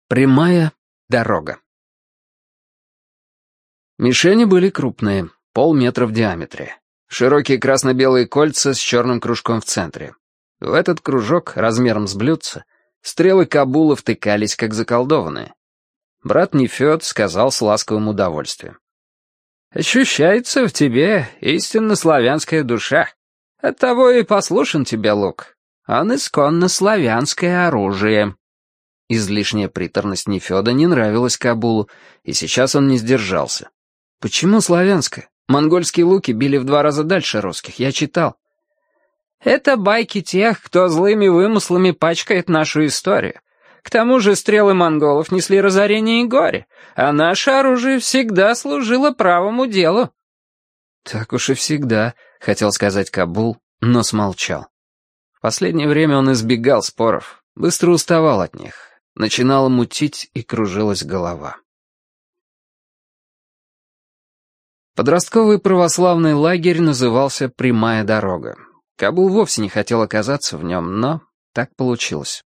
Прямая дорога. Мишени были крупные, полметра в диаметре. Широкие красно-белые кольца с черным кружком в центре. В этот кружок, размером с блюдце, стрелы Кабула втыкались, как заколдованные. Брат Нефёд сказал с ласковым удовольствием: «Ощущается в тебе истинно славянская душа. Оттого и послушен тебе лук. Он исконно славянское оружие». Излишняя приторность Нефёда не нравилась Кабулу, и сейчас он не сдержался. «Почему славянское? Монгольские луки били в 2 раза дальше русских, я читал». «Это байки тех, кто злыми вымыслами пачкает нашу историю. К тому же стрелы монголов несли разорение и горе, а наше оружие всегда служило правому делу». «Так уж и всегда», — хотел сказать Кабул, но смолчал. В последнее время он избегал споров, быстро уставал от них. Начинала мутить и кружилась голова. Подростковый православный лагерь назывался «Прямая дорога». Кабул вовсе не хотел оказаться в нем, но так получилось.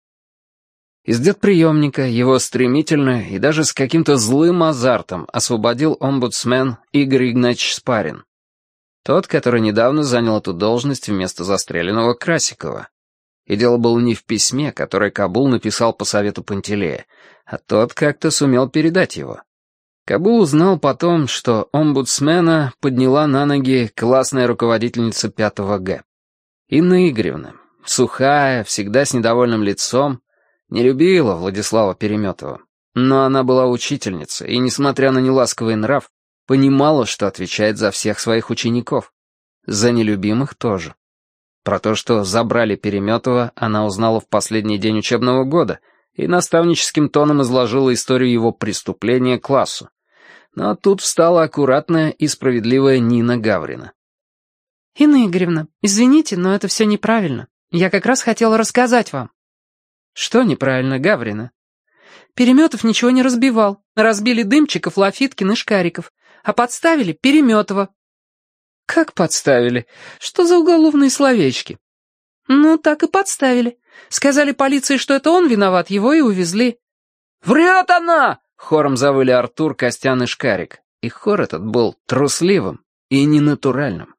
Из детприемника его стремительно и даже с каким-то злым азартом освободил омбудсмен Игорь Игнатьевич Спарин. Тот, который недавно занял эту должность вместо застреленного Красикова. И дело было не в письме, которое Кабул написал по совету Пантелея, а тот как-то сумел передать его. Кабул узнал потом, что омбудсмена подняла на ноги классная руководительница 5 Г. Инна Игоревна, сухая, всегда с недовольным лицом, не любила Владислава Переметова. Но она была учительница и, несмотря на неласковый нрав, понимала, что отвечает за всех своих учеников. За нелюбимых тоже. Про то, что забрали Переметова, она узнала в последний день учебного года и наставническим тоном изложила историю его преступления классу. Но тут встала аккуратная и справедливая Нина Гаврина. «Инна Игоревна, извините, но это все неправильно. Я как раз хотела рассказать вам». «Что неправильно, Гаврина?» «Переметов ничего не разбивал. Разбили Дымчиков, Лафиткин и Шкариков. А подставили Переметова». «Как подставили? Что за уголовные словечки?» «Ну, так и подставили. Сказали полиции, что это он виноват, его и увезли». «Врет она!» — хором завыли Артур, Костян и Шкарик. И хор этот был трусливым и ненатуральным.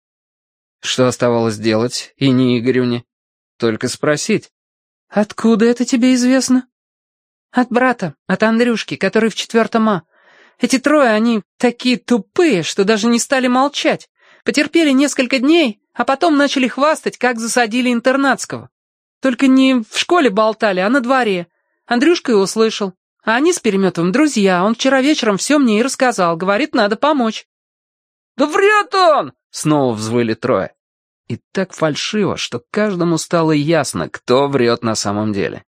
Что оставалось делать Инне Игоревне? Только спросить. «Откуда это тебе известно?» «От брата, от Андрюшки, который в 4 А. Эти трое, они такие тупые, что даже не стали молчать. Потерпели несколько дней, а потом начали хвастать, как засадили интернатского. Только не в школе болтали, а на дворе. Андрюшка и услышал. А они с Переметовым друзья, он вчера вечером все мне и рассказал, говорит, надо помочь». «Да врет он!» — снова взвыли трое. И так фальшиво, что каждому стало ясно, кто врет на самом деле.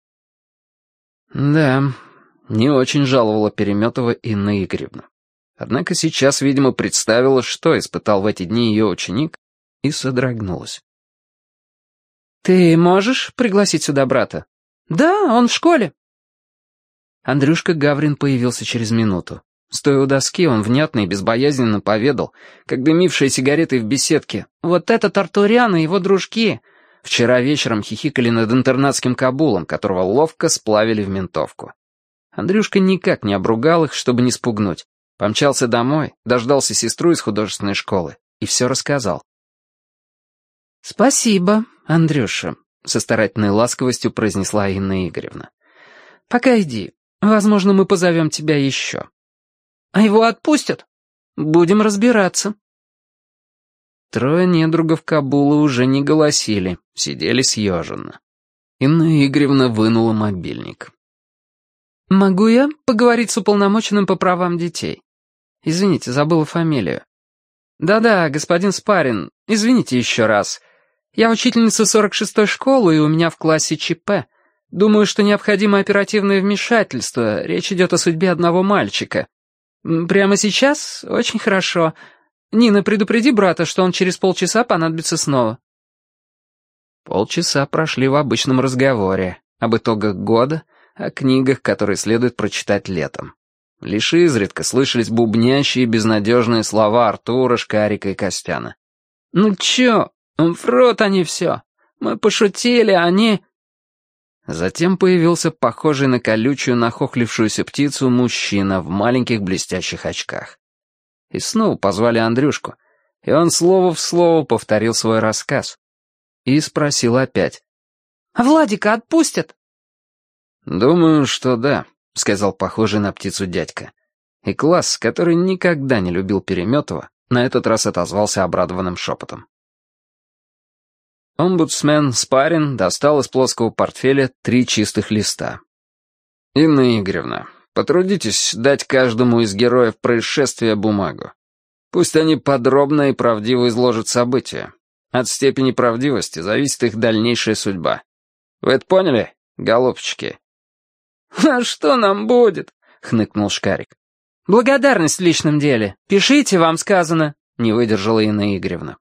Да, не очень жаловала Переметова Инна Игоревна. Однако сейчас, видимо, представила, что испытал в эти дни ее ученик, и содрогнулась. «Ты можешь пригласить сюда брата?» «Да, он в школе». Андрюшка Гаврин появился через минуту. Стоя у доски, он внятно и безбоязненно поведал, как дымившая сигаретой в беседке: «Вот этот Артурян и его дружки вчера вечером хихикали над интернатским Кабулом, которого ловко сплавили в ментовку». Андрюшка никак не обругал их, чтобы не спугнуть. Помчался домой, дождался сестру из художественной школы и все рассказал. «Спасибо, Андрюша», — со старательной ласковостью произнесла Инна Игоревна. «Пока иди. Возможно, мы позовем тебя еще». «А его отпустят?» «Будем разбираться». Трое недругов Кабула уже не голосили, сидели съеженно. Инна Игоревна вынула мобильник. «Могу я поговорить с уполномоченным по правам детей?» «Извините, забыла фамилию». «Да-да, господин Спарин, извините еще раз. Я учительница 46-й школы, и у меня в классе ЧП. Думаю, что необходимо оперативное вмешательство. Речь идет о судьбе одного мальчика. Прямо сейчас? Очень хорошо. Нина, предупреди брата, что он через полчаса понадобится снова». Полчаса прошли в обычном разговоре об итогах года, о книгах, которые следует прочитать летом. Лишь изредка слышались бубнящие безнадежные слова Артура, Шкарика и Костяна. «Ну чё, врут они все. Мы пошутили, а они...» Затем появился похожий на колючую нахохлившуюся птицу мужчина в маленьких блестящих очках. И снова позвали Андрюшку, и он слово в слово повторил свой рассказ. И спросил опять. «А Владика отпустят?» «Думаю, что да», — сказал похожий на птицу дядька. И класс, который никогда не любил Переметова, на этот раз отозвался обрадованным шепотом. Омбудсмен Спарин достал из плоского портфеля 3 чистых листа. «Инна Игоревна, потрудитесь дать каждому из героев происшествия бумагу. Пусть они подробно и правдиво изложат события. От степени правдивости зависит их дальнейшая судьба. Вы это поняли, голубчики?» «А что нам будет?» — хныкнул Шкарик. «Благодарность в личном деле. Пишите, вам сказано», — не выдержала Инна Игоревна.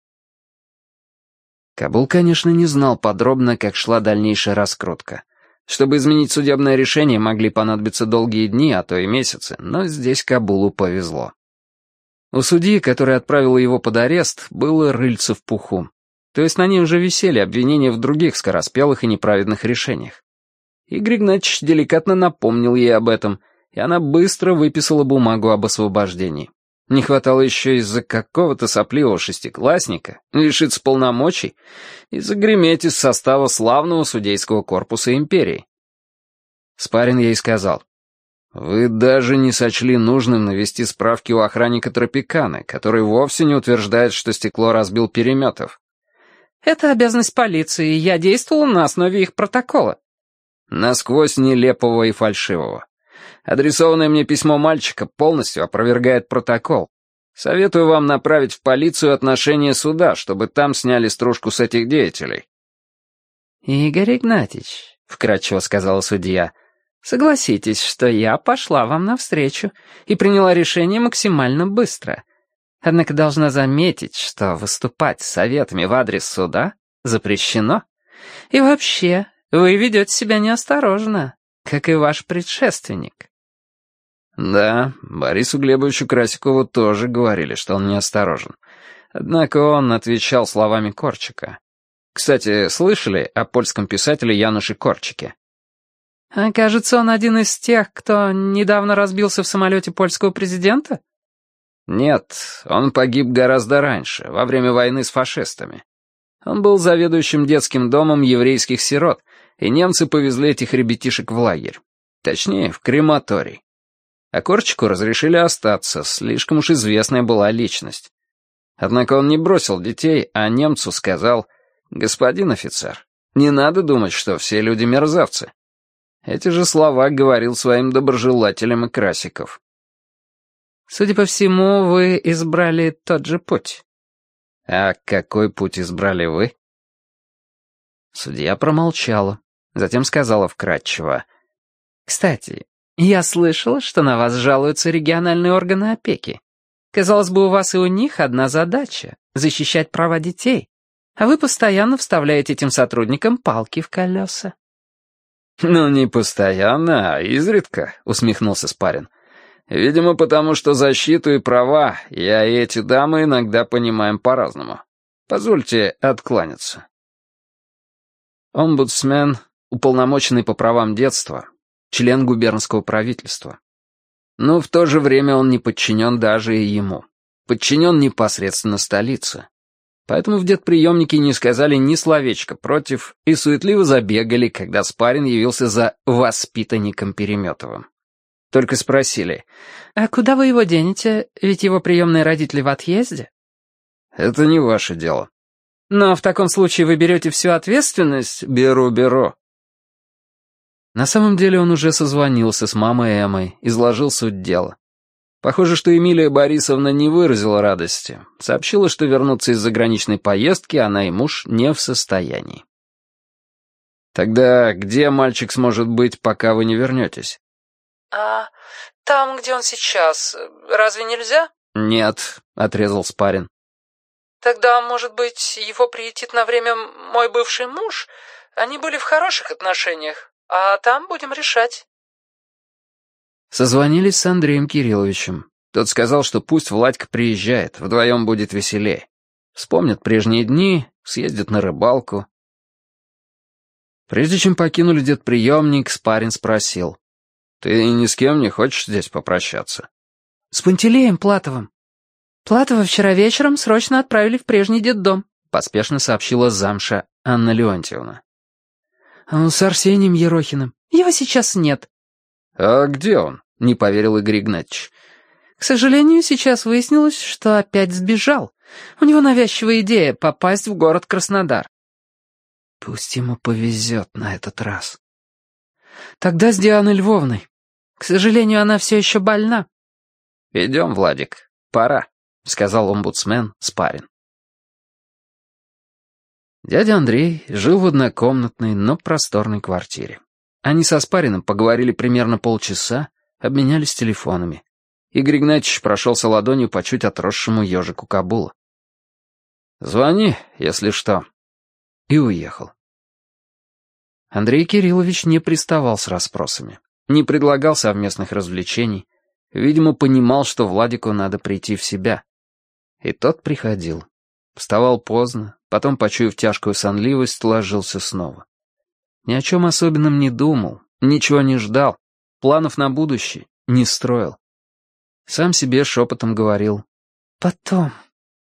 Кабул, конечно, не знал подробно, как шла дальнейшая раскрутка. Чтобы изменить судебное решение, могли понадобиться долгие дни, а то и месяцы, но здесь Кабулу повезло. У судьи, который отправил его под арест, было рыльце в пуху. То есть на ней уже висели обвинения в других скороспелых и неправедных решениях. Игорь Игнатьевич деликатно напомнил ей об этом, и она быстро выписала бумагу об освобождении. Не хватало еще из-за какого-то сопливого шестиклассника лишиться полномочий и загреметь из состава славного судейского корпуса империи. Спарин ей сказал: «Вы даже не сочли нужным навести справки у охранника Тропиканы, который вовсе не утверждает, что стекло разбил Переметов». «Это обязанность полиции, я действовал на основе их протокола». «Насквозь нелепого и фальшивого. Адресованное мне письмо мальчика полностью опровергает протокол. Советую вам направить в полицию отношение суда, чтобы там сняли стружку с этих деятелей». «Игорь Игнатьевич», — вкратчиво сказала судья, — «согласитесь, что я пошла вам навстречу и приняла решение максимально быстро. Однако должна заметить, что выступать с советами в адрес суда запрещено. И вообще, вы ведете себя неосторожно, как и ваш предшественник». Да, Борису Глебовичу Красикову тоже говорили, что он неосторожен. Однако он отвечал словами Корчика. Кстати, слышали о польском писателе Януше Корчике? «Кажется, он один из тех, кто недавно разбился в самолете польского президента?» Нет, он погиб гораздо раньше, во время войны с фашистами. Он был заведующим детским домом еврейских сирот, и немцы повезли этих ребятишек в лагерь. Точнее, в крематорий. А Корчику разрешили остаться, слишком уж известная была личность. Однако он не бросил детей, а немцу сказал: «Господин офицер, не надо думать, что все люди мерзавцы». Эти же слова говорил своим доброжелателям и Красиков. «Судя по всему, вы избрали тот же путь». «А какой путь избрали вы?» Судья промолчала, затем сказала вкратчиво: «Кстати, я слышала, что на вас жалуются региональные органы опеки. Казалось бы, у вас и у них одна задача — защищать права детей, а вы постоянно вставляете этим сотрудникам палки в колеса». «Ну, не постоянно, а изредка», — усмехнулся Спарин. «Видимо, потому что защиту и права я и эти дамы иногда понимаем по-разному. Позвольте откланяться». Омбудсмен, уполномоченный по правам детства, член губернского правительства. Но в то же время он не подчинен даже и ему. Подчинен непосредственно столице. Поэтому в детприемнике не сказали ни словечка против и суетливо забегали, когда Спарин явился за воспитанником Переметовым. Только спросили: «А куда вы его денете? Ведь его приемные родители в отъезде». «Это не ваше дело». «Но в таком случае вы берете всю ответственность?» «Беру». На самом деле он уже созвонился с мамой Эммой, изложил суть дела. Похоже, что Эмилия Борисовна не выразила радости. Сообщила, что вернуться из заграничной поездки она и муж не в состоянии. «Тогда где мальчик сможет быть, пока вы не вернетесь?» Там, где он сейчас. Разве нельзя?» «Нет», — отрезал Спарин. «Тогда, может быть, его приютит на время мой бывший муж? Они были в хороших отношениях, а там будем решать». Созвонились с Андреем Кирилловичем. Тот сказал, что пусть Владька приезжает, вдвоем будет веселее. Вспомнят прежние дни, съездят на рыбалку. Прежде чем покинули дедприемник, Спарин спросил. «Ты ни с кем не хочешь здесь попрощаться?» «С Пантелеем Платовым. Платова вчера вечером срочно отправили в прежний детдом», поспешно сообщила замша Анна Леонтьевна. «С Арсением Ерохиным. Его сейчас нет». «А где он?» — не поверил Игорь Игнатьевич. «К сожалению, сейчас выяснилось, что опять сбежал. У него навязчивая идея попасть в город Краснодар». «Пусть ему повезет на этот раз». «Тогда с Дианой Львовной. К сожалению, она все еще больна». «Идем, Владик, пора», — сказал омбудсмен Спарин. Дядя Андрей жил в однокомнатной, но просторной квартире. Они со Спариным поговорили примерно полчаса, обменялись телефонами. Игорь Игнатьевич прошелся ладонью по чуть отросшему ежику Кабула. «Звони, если что». И уехал. Андрей Кириллович не приставал с расспросами, не предлагал совместных развлечений, видимо, понимал, что Владику надо прийти в себя. И тот приходил. Вставал поздно, потом, почуяв тяжкую сонливость, ложился снова. Ни о чем особенном не думал, ничего не ждал, планов на будущее не строил. Сам себе шепотом говорил «потом».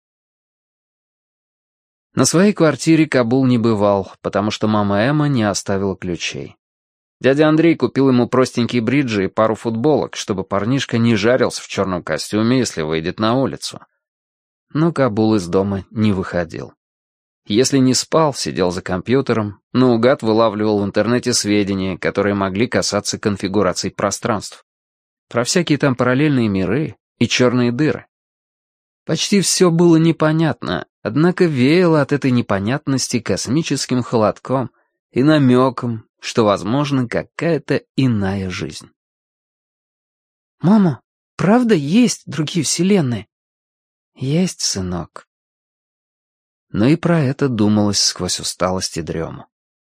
На своей квартире Кабул не бывал, потому что мама Эмма не оставила ключей. Дядя Андрей купил ему простенькие бриджи и пару футболок, чтобы парнишка не жарился в черном костюме, если выйдет на улицу. Но Кабул из дома не выходил. Если не спал, сидел за компьютером, наугад вылавливал в интернете сведения, которые могли касаться конфигураций пространств. Про всякие там параллельные миры и черные дыры. Почти все было непонятно, однако веяло от этой непонятности космическим холодком и намеком, что, возможно, какая-то иная жизнь. «Мама, правда есть другие вселенные?» «Есть, сынок». Но и про это думалось сквозь усталость и дрему.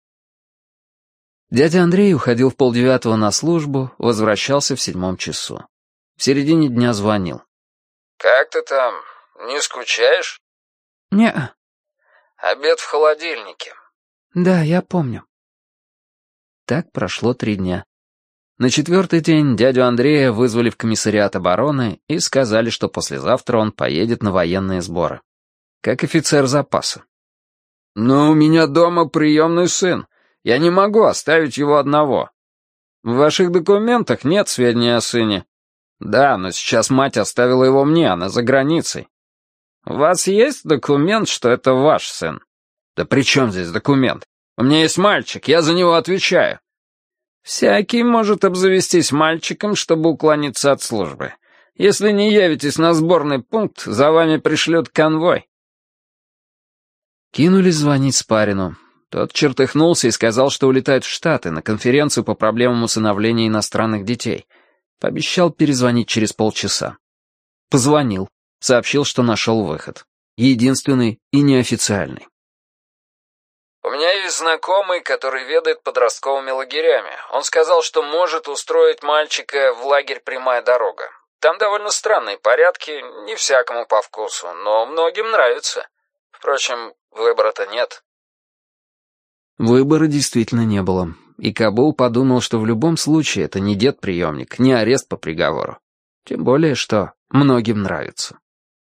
Дядя Андрей уходил в 8:30 на службу, возвращался в 7 часу. В середине дня звонил. «Как ты там? Не скучаешь?» «Не-а». «Обед в холодильнике». «Да, я помню». Так прошло 3 дня. На 4-й день дядю Андрея вызвали в комиссариат обороны и сказали, что послезавтра он поедет на военные сборы. Как офицер запаса. «Но у меня дома приемный сын. Я не могу оставить его одного». «В ваших документах нет сведений о сыне». «Да, но сейчас мать оставила его мне, она за границей». «У вас есть документ, что это ваш сын?» «Да при чем здесь документ? У меня есть мальчик, я за него отвечаю». «Всякий может обзавестись мальчиком, чтобы уклониться от службы. Если не явитесь на сборный пункт, за вами пришлют конвой». Кинулись звонить Спарину. Тот чертыхнулся и сказал, что улетает в Штаты на конференцию по проблемам усыновления иностранных детей. Пообещал перезвонить через полчаса. Позвонил, сообщил, что нашел выход. Единственный и неофициальный. «У меня есть знакомый, который ведает подростковыми лагерями. Он сказал, что может устроить мальчика в лагерь «Прямая дорога». Там довольно странные порядки, не всякому по вкусу, но многим нравится. Впрочем, выбора-то нет». Выбора действительно не было, и Кабул подумал, что в любом случае это не дед-приемник, не арест по приговору. Тем более, что многим нравится.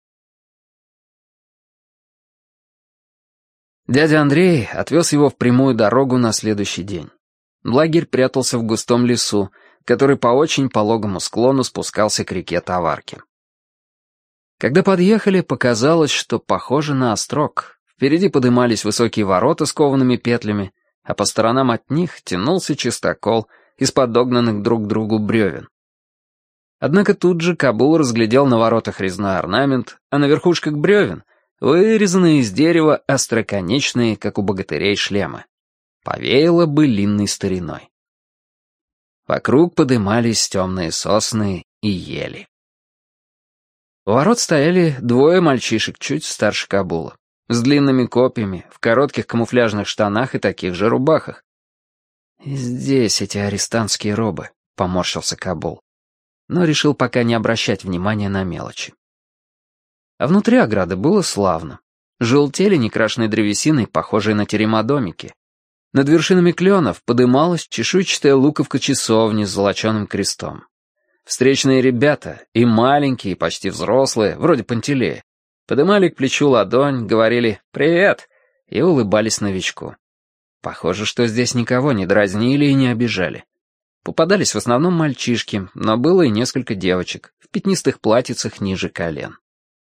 Дядя Андрей отвез его в Прямую дорогу на следующий день. Лагерь прятался в густом лесу, который по очень пологому склону спускался к реке Товарки. Когда подъехали, показалось, что похоже на острог. Впереди подымались высокие ворота с коваными петлями, а по сторонам от них тянулся чистокол из подогнанных друг к другу бревен. Однако тут же Кабул разглядел на воротах резной орнамент, а на верхушках бревен вырезанные из дерева остроконечные, как у богатырей, шлемы. Повеяло былинной стариной. Вокруг подымались темные сосны и ели. У ворот стояли 2 мальчишек чуть старше Кабула, с длинными копьями, в коротких камуфляжных штанах и таких же рубахах. «И здесь эти арестантские робы», — поморщился Кабул, но решил пока не обращать внимания на мелочи. А внутри ограды было славно. Желтели некрашенной древесиной, похожие на терема домики. Над вершинами кленов подымалась чешуйчатая луковка часовни с золоченым крестом. Встречные ребята, и маленькие, и почти взрослые, вроде Пантелея, подымали к плечу ладонь, говорили «Привет!» и улыбались новичку. Похоже, что здесь никого не дразнили и не обижали. Попадались в основном мальчишки, но было и несколько девочек в пятнистых платьицах ниже колен.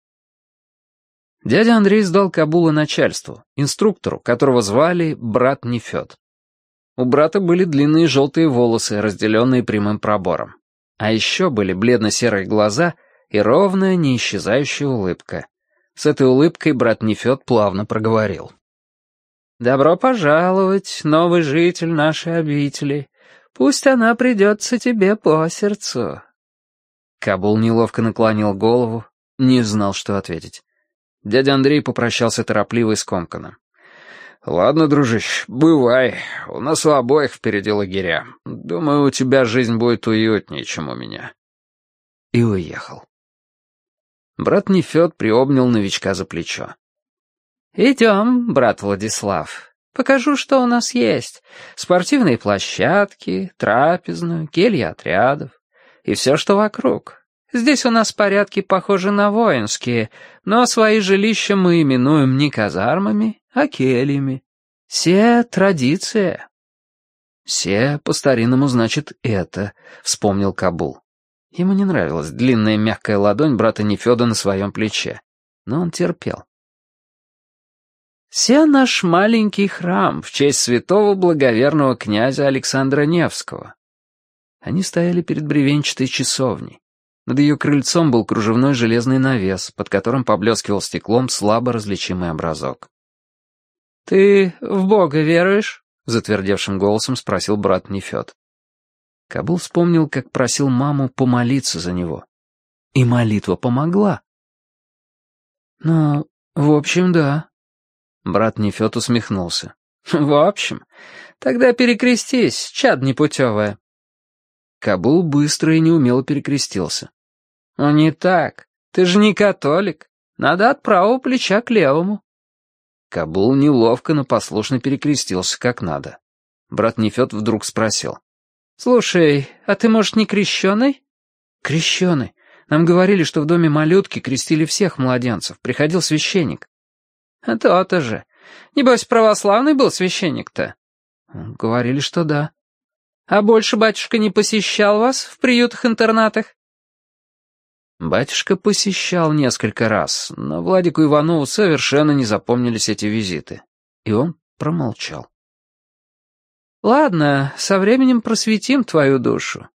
Дядя Андрей сдал Кабула начальству, инструктору, которого звали брат Нефёд. У брата были длинные желтые волосы, разделенные прямым пробором. А еще были бледно-серые глаза и ровная, не исчезающая улыбка. С этой улыбкой брат Нефёд плавно проговорил. «Добро пожаловать, новый житель нашей обители. Пусть она придется тебе по сердцу». Кабул неловко наклонил голову, не знал, что ответить. Дядя Андрей попрощался торопливо и скомканно. «Ладно, дружище, бывай. У нас у обоих впереди лагеря. Думаю, у тебя жизнь будет уютнее, чем у меня». И уехал. Брат Нефёд приобнял новичка за плечо. «Идем, брат Владислав. Покажу, что у нас есть. Спортивные площадки, трапезную, кельи отрядов и все, что вокруг. Здесь у нас порядки похожи на воинские, но свои жилища мы именуем не казармами, а кельями. Се традиция». «Се по-старинному значит «это», — вспомнил Кабул. Ему не нравилась длинная мягкая ладонь брата Нефёда на своем плече, но он терпел. «Се наш маленький храм в честь святого благоверного князя Александра Невского». Они стояли перед бревенчатой часовней. Над ее крыльцом был кружевной железный навес, под которым поблескивал стеклом слабо различимый образок. «Ты в Бога веруешь?» — затвердевшим голосом спросил брат Нефёд. Кабул вспомнил, как просил маму помолиться за него. И молитва помогла. «Ну, в общем, да». Брат Нефёд усмехнулся. «В общем, тогда перекрестись, чад непутевая». Кабул быстро и неумело перекрестился. «Ну не так, ты же не католик. Надо от правого плеча к левому». Кабул неловко, но послушно перекрестился как надо. Брат Нефёд вдруг спросил. «Слушай, а ты, может, не крещеный?» «Крещеный. Нам говорили, что в доме малютки крестили всех младенцев. Приходил священник». «А то-то же. Небось, православный был священник-то?» «Говорили, что да». «А больше батюшка не посещал вас в приютах-интернатах?» Батюшка посещал несколько раз, но Владику Иванову совершенно не запомнились эти визиты. И он промолчал. «Ладно, со временем просветим твою душу».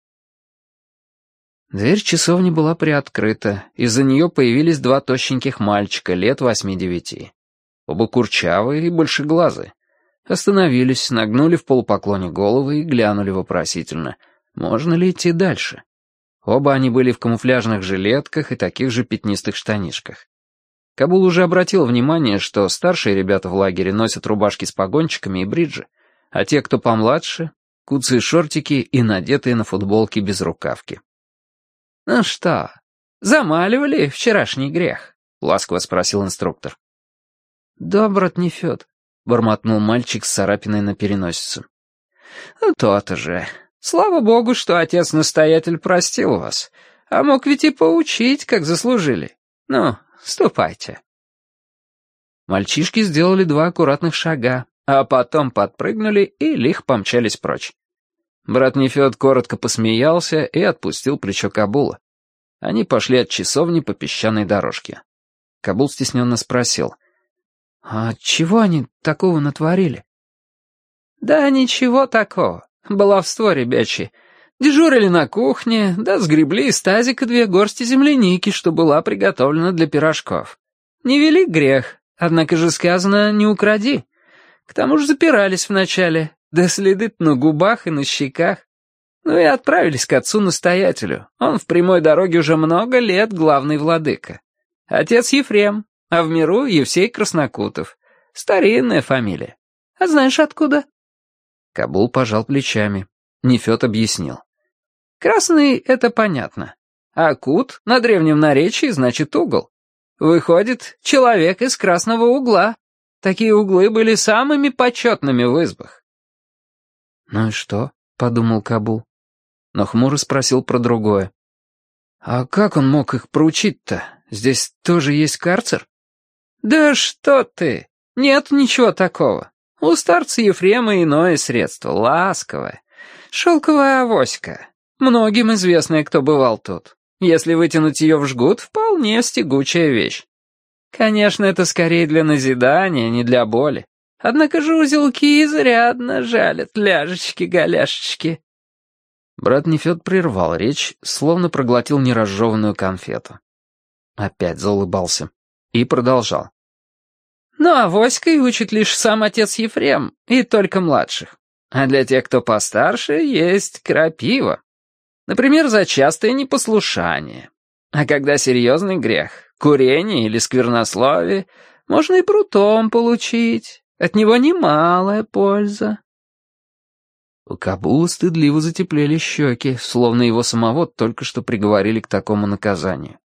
Дверь часовни была приоткрыта, из-за нее появились два тощеньких мальчика лет 8-9. Оба курчавые и большеглазые. Остановились, нагнули в полупоклоне головы и глянули вопросительно. Можно ли идти дальше? Оба они были в камуфляжных жилетках и таких же пятнистых штанишках. Кабул уже обратил внимание, что старшие ребята в лагере носят рубашки с погончиками и бриджи, а те, кто помладше, куцые шортики и надетые на футболки безрукавки. «Ну что, замаливали вчерашний грех?» — ласково спросил инструктор. «Да, брат Нефёд», — бормотнул мальчик с царапиной на переносице. «Ну, то-то же. Слава богу, что отец-настоятель простил вас, а мог ведь и поучить, как заслужили. Ну, ступайте». Мальчишки сделали 2 аккуратных шага, а потом подпрыгнули и лихо помчались прочь. Брат Нефёд коротко посмеялся и отпустил плечо Кабула. Они пошли от часовни по песчаной дорожке. Кабул стесненно спросил: «А чего они такого натворили?» «Да ничего такого. Баловство ребячье. Дежурили на кухне, да сгребли из тазика 2 горсти земляники, что была приготовлена для пирожков. Невелик грех, однако же сказано «не укради». К тому же запирались вначале, да следы на губах и на щеках. Ну и отправились к отцу-настоятелю. Он в прямой дороге уже много лет главный владыка. Отец Ефрем, а в миру Евсей Краснокутов. Старинная фамилия. А знаешь откуда?» Кабул пожал плечами. Нефёд объяснил. «Красный — это понятно. А кут на древнем наречии значит угол. Выходит, человек из красного угла. Такие углы были самыми почетными в избах. «Ну и что?» — подумал Кабул. Но хмуро спросил про другое. «А как он мог их проучить-то? Здесь тоже есть карцер?» «Да что ты! Нет ничего такого. У старца Ефрема иное средство, ласковое. Шелковая авоська. Многим известно, кто бывал тут. Если вытянуть ее в жгут, вполне стягучая вещь. Конечно, это скорее для назидания, не для боли. Однако же узелки изрядно жалят, ляжечки-голяшечки». Брат Нефёд прервал речь, словно проглотил неразжеванную конфету. Опять заулыбался и продолжал. «Ну, авоськой учит лишь сам отец Ефрем, и только младших. А для тех, кто постарше, есть крапива. Например, за частое непослушание. А когда серьезный грех, курение или сквернословие, можно и прутом получить. От него немалая польза». У Кабула стыдливо затеплели щеки, словно его самого только что приговорили к такому наказанию.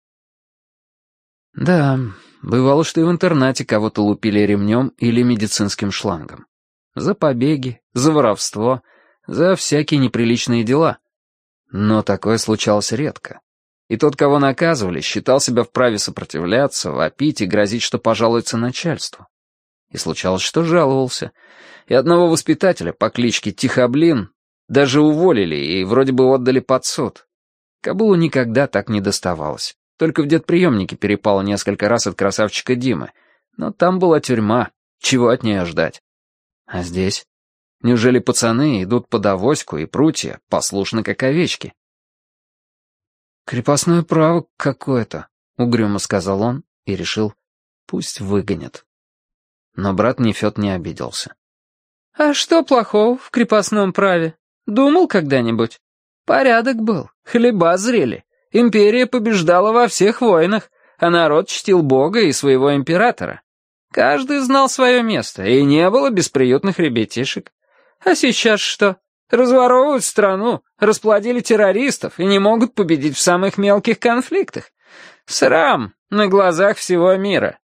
Да, бывало, что и в интернате кого-то лупили ремнем или медицинским шлангом. За побеги, за воровство, за всякие неприличные дела. Но такое случалось редко. И тот, кого наказывали, считал себя вправе сопротивляться, вопить и грозить, что пожалуется начальству. И случалось, что жаловался. И одного воспитателя по кличке Тихоблин даже уволили и вроде бы отдали под суд. Кабулу никогда так не доставалось. Только в детприемнике перепало несколько раз от красавчика Димы. Но там была тюрьма. Чего от нее ждать? А здесь? Неужели пацаны идут под авоську и прутья, послушны как овечки? «Крепостное право какое-то», — угрюмо сказал он и решил, пусть выгонят. Но брат Нефёд не обиделся. «А что плохого в крепостном праве? Думал когда-нибудь? Порядок был, хлеба зрели. Империя побеждала во всех войнах, а народ чтил Бога и своего императора. Каждый знал свое место, и не было бесприютных ребятишек. А сейчас что? Разворовывают страну, расплодили террористов и не могут победить в самых мелких конфликтах. Срам на глазах всего мира».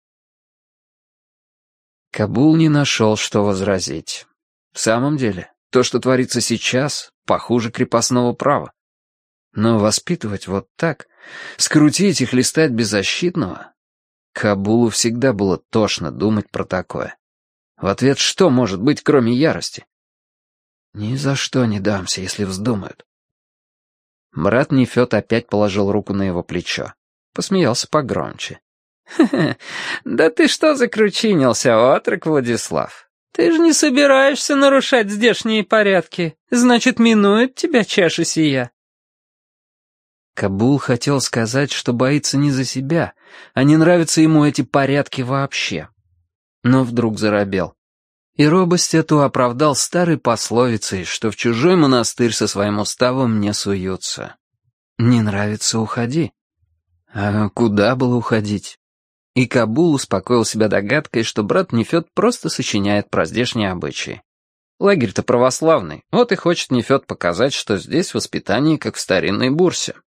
Кабул не нашел, что возразить. В самом деле, то, что творится сейчас, похуже крепостного права. Но воспитывать вот так, скрутить и хлестать беззащитного... Кабулу всегда было тошно думать про такое. В ответ что может быть, кроме ярости? Ни за что не дамся, если вздумают. Брат Нефёд опять положил руку на его плечо. Посмеялся погромче. «Хе-хе, да ты что закручинился, отрок Владислав? Ты же не собираешься нарушать здешние порядки, значит, минует тебя чаша сия». Кабул хотел сказать, что боится не за себя, а не нравятся ему эти порядки вообще. Но вдруг заробел. И робость эту оправдал старой пословицей, что в чужой монастырь со своим уставом не суются. Не нравится — уходи. А куда было уходить? И Кабул успокоил себя догадкой, что брат Нефёд просто сочиняет про здешние обычаи. Лагерь-то православный, вот и хочет Нефёд показать, что здесь воспитание как в старинной бурсе.